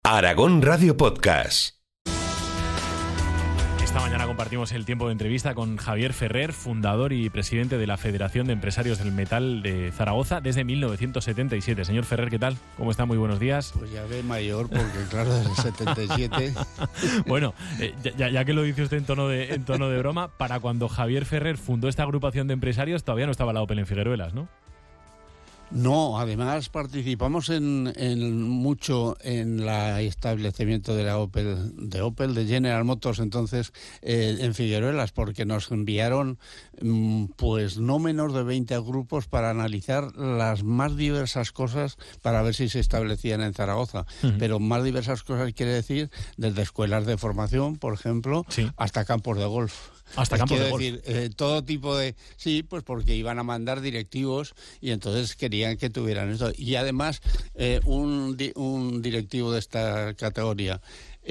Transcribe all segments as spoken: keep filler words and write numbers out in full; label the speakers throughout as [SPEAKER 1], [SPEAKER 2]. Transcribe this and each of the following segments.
[SPEAKER 1] Aragón Radio Podcast.
[SPEAKER 2] Esta mañana compartimos el tiempo de entrevista con Javier Ferrer, fundador y presidente de la Federación de Empresarios del Metal de Zaragoza desde mil novecientos setenta y siete. Señor Ferrer, ¿qué tal? ¿Cómo está? Muy buenos días.
[SPEAKER 3] Pues ya ve mayor, porque claro, desde el setenta y siete...
[SPEAKER 2] Bueno, eh, ya, ya que lo dice usted en tono, de, en tono de broma, para cuando Javier Ferrer fundó esta agrupación de empresarios todavía no estaba la Opel en Figueruelas, ¿no?
[SPEAKER 3] No, además participamos en, en mucho en el establecimiento de la Opel, de Opel, de General Motors, entonces eh, en Figueruelas, porque nos enviaron mm, pues no menos de veinte grupos para analizar las más diversas cosas para ver si se establecían en Zaragoza. Uh-huh. Pero más diversas cosas quiere decir desde escuelas de formación, por ejemplo, sí, hasta campos de golf.
[SPEAKER 2] Hasta campos de golf.
[SPEAKER 3] decir, eh, todo tipo de... Sí, pues porque iban a mandar directivos y entonces querían que tuvieran esto. Y además, eh, un, di- un directivo de esta categoría,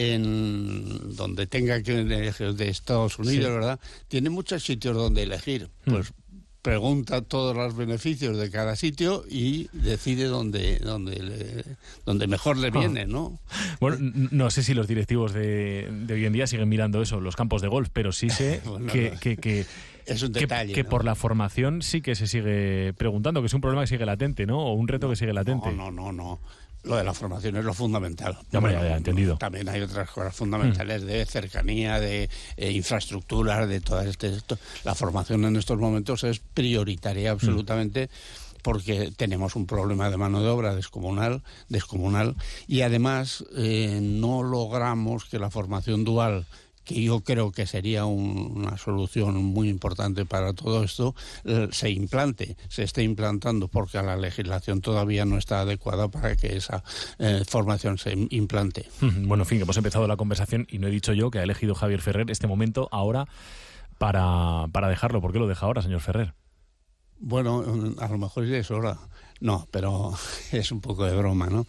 [SPEAKER 3] en donde tenga que elegir de Estados Unidos, sí, ¿verdad? Tiene muchos sitios donde elegir. Pues... Mm. Pregunta todos los beneficios de cada sitio y decide dónde dónde, le, dónde mejor le viene, ¿no?
[SPEAKER 2] Bueno, no sé si los directivos de, de hoy en día siguen mirando eso, los campos de golf, pero sí sé bueno, que, que, que,
[SPEAKER 3] es un detalle,
[SPEAKER 2] que, que
[SPEAKER 3] ¿no?
[SPEAKER 2] por la formación sí que se sigue preguntando, que es un problema que sigue latente, ¿no? O un reto que sigue latente.
[SPEAKER 3] No, no, no, no. Lo de la formación es lo fundamental.
[SPEAKER 2] Ya, bueno, ya, ya, entendido.
[SPEAKER 3] También hay otras cosas fundamentales mm. de cercanía, de eh, infraestructuras, de todo este, esto. La formación en estos momentos es prioritaria absolutamente. Mm. Porque tenemos un problema de mano de obra descomunal, descomunal y además eh, no logramos que la formación dual, que yo creo que sería un, una solución muy importante para todo esto, eh, se implante, se esté implantando, porque la legislación todavía no está adecuada para que esa eh, formación se implante.
[SPEAKER 2] Bueno, en fin, que hemos empezado la conversación y no he dicho yo que ha elegido Javier Ferrer este momento ahora para, para dejarlo. ¿Por qué lo deja ahora, señor Ferrer?
[SPEAKER 3] Bueno, a lo mejor ya es hora. No, pero es un poco de broma, ¿no?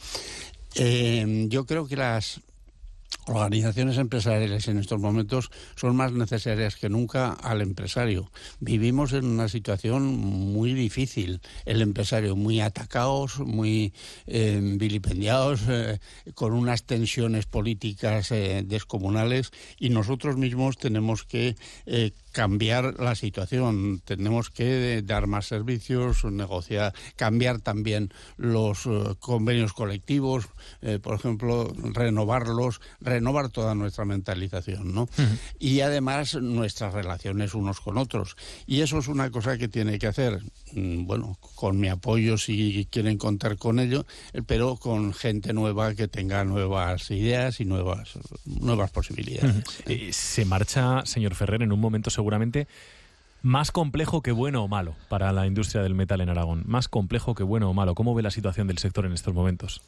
[SPEAKER 3] Eh, yo creo que las organizaciones empresariales en estos momentos son más necesarias que nunca al empresario. Vivimos en una situación muy difícil. El empresario muy atacados, muy eh, vilipendiados, eh, con unas tensiones políticas eh, descomunales, y nosotros mismos tenemos que eh, cambiar la situación. Tenemos que dar más servicios, negociar, cambiar también los uh, convenios colectivos, eh, por ejemplo, renovarlos, renovar toda nuestra mentalización, ¿no? Uh-huh. Y además nuestras relaciones unos con otros. Y eso es una cosa que tiene que hacer, mm, bueno, con mi apoyo si quieren contar con ello, pero con gente nueva que tenga nuevas ideas y nuevas, nuevas posibilidades.
[SPEAKER 2] Uh-huh. Eh, se marcha, señor Ferrer, en un momento seguramente más complejo que bueno o malo para la industria del metal en Aragón. Más complejo que bueno o malo. ¿Cómo ve la situación del sector en estos momentos?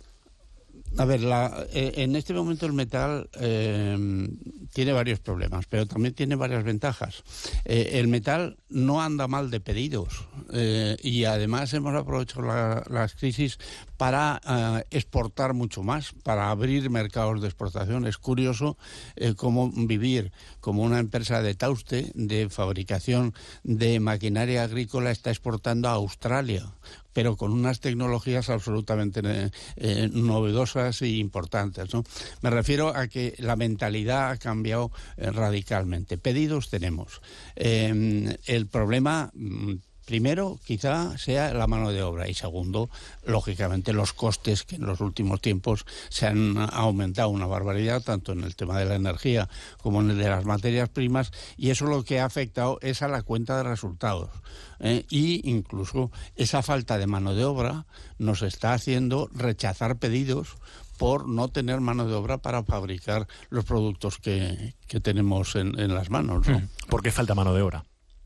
[SPEAKER 3] A ver, la, eh, en este momento el metal eh, tiene varios problemas, pero también tiene varias ventajas. Eh, el metal no anda mal de pedidos eh, y además hemos aprovechado la, las crisis para uh, exportar mucho más, para abrir mercados de exportación. Es curioso eh, cómo vivir como una empresa de Tauste, de fabricación de maquinaria agrícola, está exportando a Australia, pero con unas tecnologías absolutamente eh, eh, novedosas e importantes, ¿no? Me refiero a que la mentalidad ha cambiado eh, radicalmente. Pedidos tenemos. Eh, el problema... Mm, Primero, quizá sea la mano de obra, y segundo, lógicamente, los costes que en los últimos tiempos se han aumentado una barbaridad, tanto en el tema de la energía como en el de las materias primas, y eso lo que ha afectado es a la cuenta de resultados. ¿eh? Y incluso esa falta de mano de obra nos está haciendo rechazar pedidos por no tener mano de obra para fabricar los productos que, que tenemos en, en las manos, ¿no?
[SPEAKER 2] ¿Por qué falta mano de obra?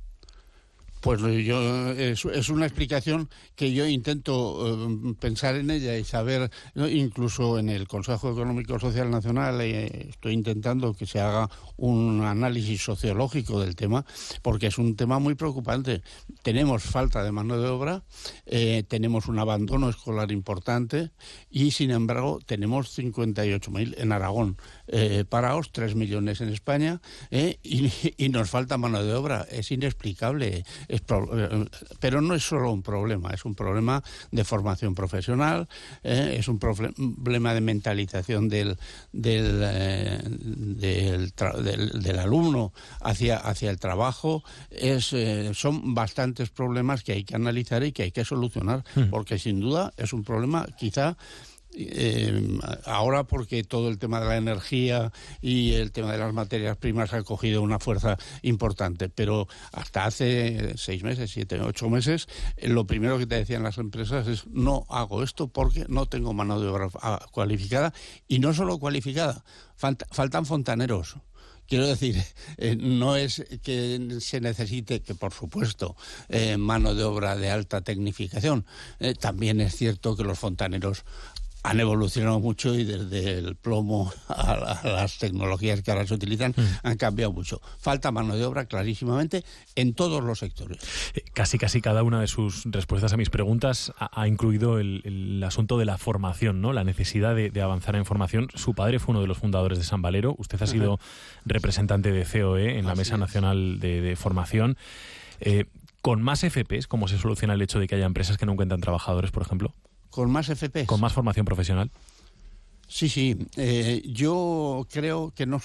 [SPEAKER 3] Pues yo es, es una explicación que yo intento eh, pensar en ella y saber, ¿no? Incluso en el Consejo Económico Social Nacional eh, estoy intentando que se haga un análisis sociológico del tema, porque es un tema muy preocupante. Tenemos falta de mano de obra, eh, tenemos un abandono escolar importante y, sin embargo, tenemos cincuenta y ocho mil en Aragón eh, parados, tres millones en España, eh, y, y nos falta mano de obra. Es inexplicable. es pro, eh, pero no es solo un problema, es un problema de formación profesional, eh, es un problema de mentalización del del, eh, del, tra, del, del alumno hacia, hacia el trabajo. Es, eh, son bastantes problemas que hay que analizar y que hay que solucionar, mm. porque sin duda es un problema quizá Eh, ahora porque todo el tema de la energía y el tema de las materias primas ha cogido una fuerza importante, pero hasta hace seis meses, siete, ocho meses, eh, lo primero que te decían las empresas es: no hago esto porque no tengo mano de obra cualificada, y no solo cualificada, falta, faltan fontaneros. Quiero decir, eh, no es que se necesite, que por supuesto, eh, mano de obra de alta tecnificación. Eh, también es cierto que los fontaneros han evolucionado mucho y desde el plomo a, a las tecnologías que ahora se utilizan mm. han cambiado mucho. Falta mano de obra clarísimamente en todos los sectores.
[SPEAKER 2] Eh, casi casi cada una de sus respuestas a mis preguntas ha, ha incluido el, el asunto de la formación, ¿no? La necesidad de, de avanzar en formación. Su padre fue uno de los fundadores de San Valero. Usted ha sido uh-huh. representante de C O E en la Así Mesa es. Nacional de, de Formación. Eh, ¿Con más F Pes, cómo se soluciona el hecho de que haya empresas que no encuentran trabajadores, por ejemplo?
[SPEAKER 3] ¿Con más F Pes?
[SPEAKER 2] ¿Con más formación profesional?
[SPEAKER 3] Sí, sí. Eh, yo creo que no